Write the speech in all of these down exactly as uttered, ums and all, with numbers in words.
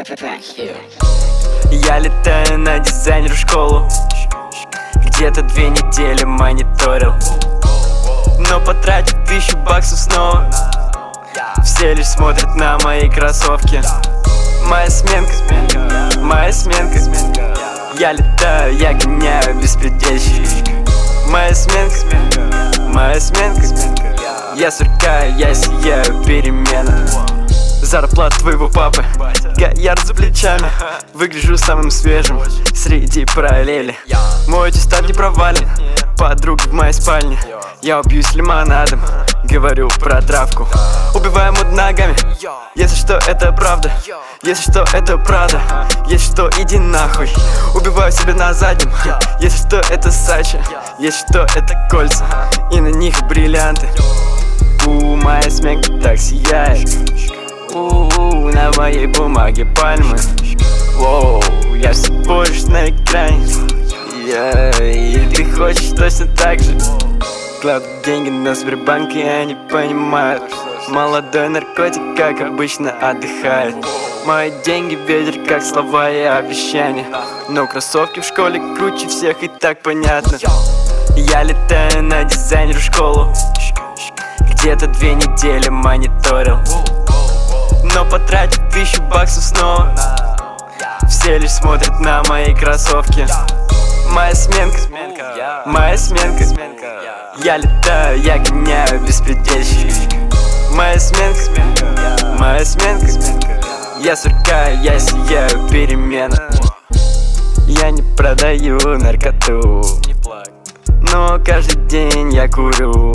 Я летаю на дизайнер в школу, где-то две недели мониторил, но потратив тысячу баксов снова. Все лишь смотрят на мои кроссовки. Моя сменка, моя сменка. Я летаю, я гоняю беспредельщик. Моя сменка, моя сменка. Я сверкаю, я сияю, перемена. Зарплата твоего папы, Гояр за плечами. Выгляжу самым свежим среди параллели. Мой аттестат не провален, подруга в моей спальне. Я убьюсь лимонадом, говорю про травку. Убиваю мод ногами, если что это правда. Если что это правда, если что иди нахуй. Убиваю себя на заднем, если что это Сачи. Если что это кольца, и на них бриллианты. У, моя сменка так сияет. У, на моей бумаге пальмы. Воу, я все больше на экране. Yeah, и ты хочешь точно так же. Кладут деньги на Сбербанк, и они понимают. Молодой наркотик, как обычно, отдыхает. Мои деньги ветер, как слова и обещания. Но кроссовки в школе круче всех, и так понятно. Я летаю на дизайнер в школу, где-то две недели мониторил, но потратив тысячу баксов снова. Все лишь смотрят на мои кроссовки. Моя сменка, моя сменка. Я летаю, я гоняю беспредельщик. Моя сменка, моя сменка. Я сверкаю, я сияю, перемена. Я не продаю наркоту, но каждый день я курю.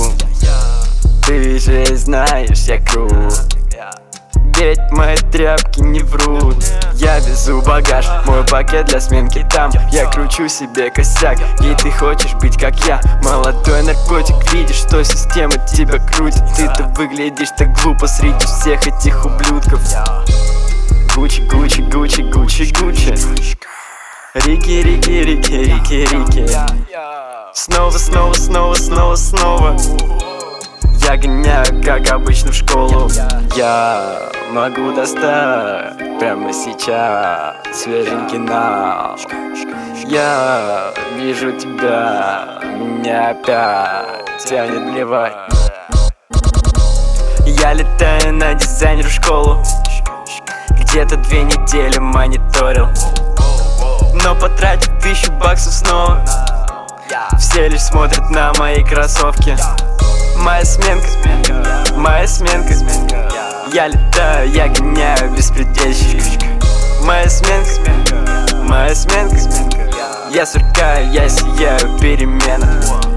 Ты же знаешь, я крут, ведь мои тряпки не врут. Я везу багаж, мой пакет для сменки там. Я кручу себе косяк, и ты хочешь быть как я. Молодой наркотик, видишь, что система тебя крутит. Ты-то выглядишь так глупо среди всех этих ублюдков. Гуччи, Гуччи, Гуччи, Гуччи, Гуччи. Рики, Рики, Рики, Рики, Рики. Снова, снова, снова, снова, снова. Я гоняю, как обычно, в школу. Я могу достать прямо сейчас свеженький нал. Я вижу тебя, меня опять тянет блевать. Я летаю на дизайнер в школу, где-то две недели мониторил, но потратив тысячу баксов снова. Все лишь смотрят на мои кроссовки. Моя сменка, моя сменка. Я летаю, я гоняю беспредельщик. Моя сменка, моя сменка. Я сверкаю, я сияю, перемена.